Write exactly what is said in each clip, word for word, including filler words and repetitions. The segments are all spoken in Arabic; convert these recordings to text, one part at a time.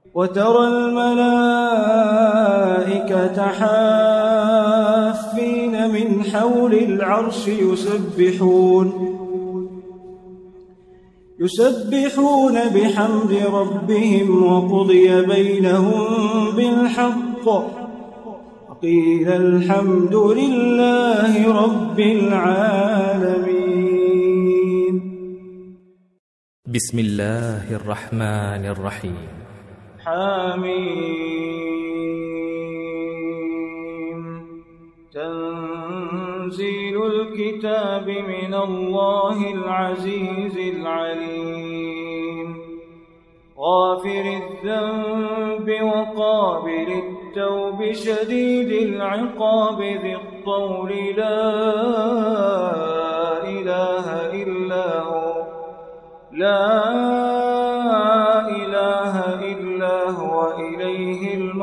وترى الملائكة حافين من حول العرش يسبحون يسبحون بحمد ربهم وقضي بينهم بالحق وقيل الحمد لله رب العالمين. بسم الله الرحمن الرحيم. حميم. تنزيل الكتاب من الله العزيز العليم. غافر الذنب وقابل التوب شديد العقاب ذي الطول لا إله إلا هو لا إله إلا هو إليه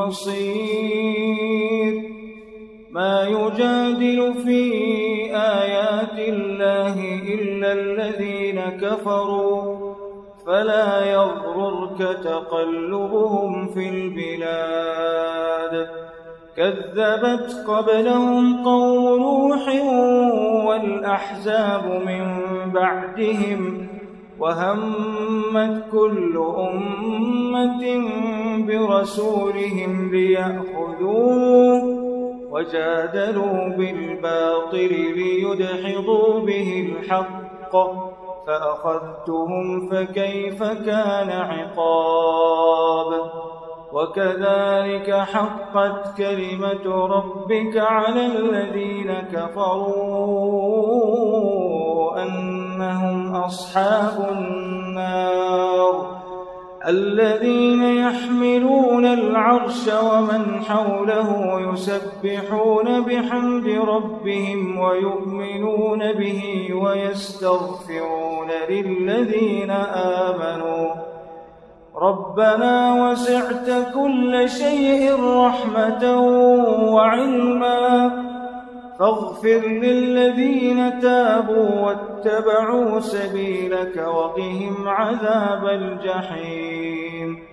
المصير. ما يجادل في آيات الله إلا الذين كفروا فلا يغررك تقلبهم في البلاد. كذبت قبلهم قوم نوح والأحزاب من بعدهم وهمت كل أمة برسولهم ليأخذوه وجادلوا بالباطل ليدحضوا به الحق فأخذتهم فكيف كان عقاب. وكذلك حقت كلمة ربك على الذين كفروا أنهم أصحاب النار الذين يحملون العرش ومن حوله يسبحون بحمد ربهم ويؤمنون به ويستغفرون للذين آمنوا ربنا وسعت كل شيء رحمة وعلما فاغفر للذين تابوا واتبعوا سبيلك وقهم عذاب الجحيم.